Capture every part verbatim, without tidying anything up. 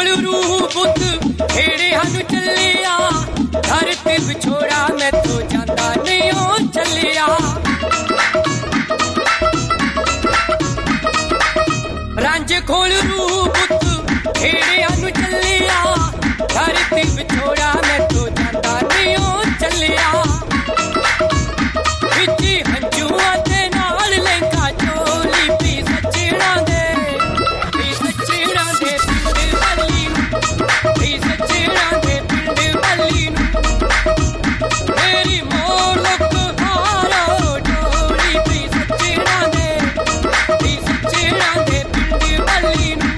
ਕੋਲ ਰੂਹ ਪੁੱਤ ਢੇੜਿਆਂ ਨੂੰ ਚੱਲਿਆ, ਧਰਤੀ ਵਿਛੋੜਾ ਮੈਥੋਂ ਜਾਂਦਾ ਨਹੀਂ ਉਹ ਚੱਲਿਆ। ਰਾਂਝੇ ਕੋਲ ਰੂਹ ਪੁੱਤ ਢੇੜਿਆਂ ਨੂੰ ਚੱਲਿਆ, ਧਰਤੀ ਵਿਛੋੜਾ ਮੈਥੋਂ ਜਾਂਦਾ ਨਹੀਂ ਉਹ ਚੱਲਿਆ। ਵਿੱਚੀ ਹੰਝੂਆਂ ਦੇ ਨਾਲ ਲਹਿੰਗਾ ਚੋਲੀ ਪੀ ਸੱਜਣਾ ਦੇ, ਪੀ ਸੱਜਣਾ ਦੇ ਪਿੰਡ ਵਾਲੀ ਨੂੰ, ਪੀ ਸੱਜਣਾ ਦੇ ਪਿੰਡ ਵਾਲੀ ਨੂੰ। ਮੇਰੀ ਮੋਲਕ ਹਾਰੋ ਡੋਲੀ ਪੀ ਸੱਜਣਾ ਦੇ, ਪੀ ਸੱਜਣਾ ਦੇ ਪਿੰਡ ਵਾਲੀ ਨੂੰ।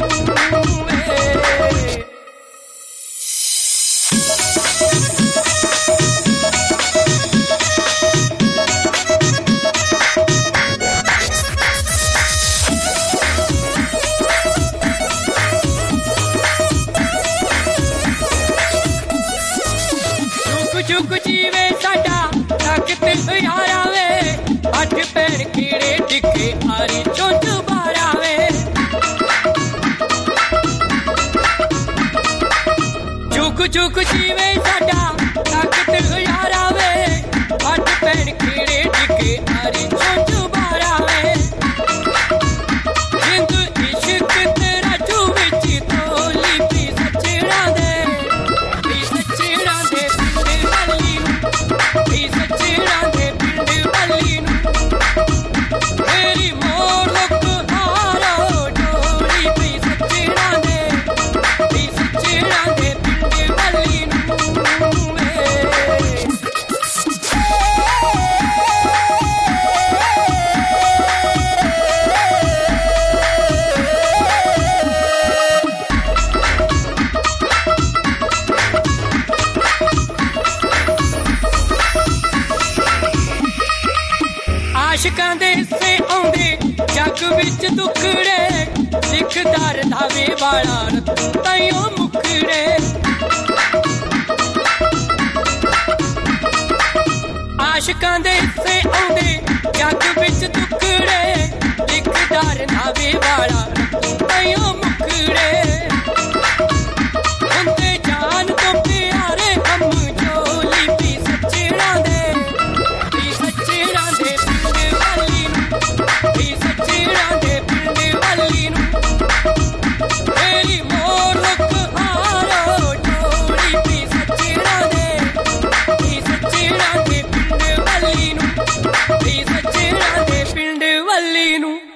ਚੁੱਕ ਜੀਵੇ ਸਾਡਾ ਤਖਤ ਯਾਰਾ ਵੇ, ਅੱਠ ਪੈਣ ਕੀੜੇ ਡਿੱਗੇ ਆਰੀ ਚੁੰਝ ਬਾਰਾ ਵੇ। ਚੁੱਕ ਚੁੱਕ ਜੀਵੇ ਸਾਡਾ ਤਖਤ ਯਾਰਾ ਵੇ, ਅੱਠ ਪੈਣ ਕੀੜੇ ਡਿੱਗੇ ਆਰੀ ਚੁੰਝ ਬਾਰਾ ਵੇ। ਜਿੰਦ ਇਸ਼ਕ ਤੇ ਰਾਜੂ ਵਿੱਚ ਤੋਲੀ ਪੀ ਸੱਜਣਾ ਦੇ, ਪੀ ਸੱਜਣਾ ਦੇ ਪਿੰਡ ਵਾਲੀ ਨੂੰ, ਪੀ ਸੱਜਣਾ ਦੇ ਪਿੰਡ ਵਾਲੀ ਨੂੰ। ਮੇਰੀ ਮੋਲਕ ਹਾਰੋ ਡੋਲੀ ਪੀ ਸੱਜਣਾ ਦੇ, ਪੀ ਸੱਜਣਾ ਦੇ ਪਿੰਡ ਵਾਲੀ ਨੂੰ। ਆਸ਼ਿਕਾਂ ਦੇ ਹਿੱਸੇ ਆਉਂਦੇ ਜੱਗ ਵਿੱਚ ਦੁੱਖੜੇ, ਲਿਖਦਾ ਰੰਧਾਵੇ ਵਾਲਾ ਰੱਤੂ ਤਾਈਓ ਮੁਖੜੇ। ਆਸ਼ਿਕਾਂ ਦੇ ਹਿੱਸੇ ਆਉਂਦੇ ਜੱਗ ਵਿੱਚ ਦੁੱਖੜੇ, ਲਿਖਦਾ ਰੰਧਾਵੇ ਵਾਲਾ ਰੱਤੂ ਤਾਈਓ ਮੁਖੜੇ। ਹੁੰਦੇ ਜਾਨ ਤੋਂ ਪਿਆਰੇ ਹਮ ਜੋਲੀ ਪੀ ਸੱਜਣਾ ਦੇ, ਪੀ ਸੱਜਣਾ ਦੇ ਪਿੰਡ ਵਾਲੀ ਨੂੰ, ਪੀ ਸੱਜਣਾ ਦੇ ਪਿੰਡ ਵਾਲੀ ਨੂੰ। ਮੇਰੀ ਮੋਲਕ ਹਾਰੋ ਡੋਲੀ ਪੀ ਸੱਜਣਾ ਦੇ, ਪੀ ਸੱਜਣਾ ਦੇ ਪਿੰਡ ਵਾਲੀ ਨੂੰ, ਪੀ ਸੱਜਣਾ ਦੇ ਪਿੰਡ ਵਾਲੀ ਨੂੰ।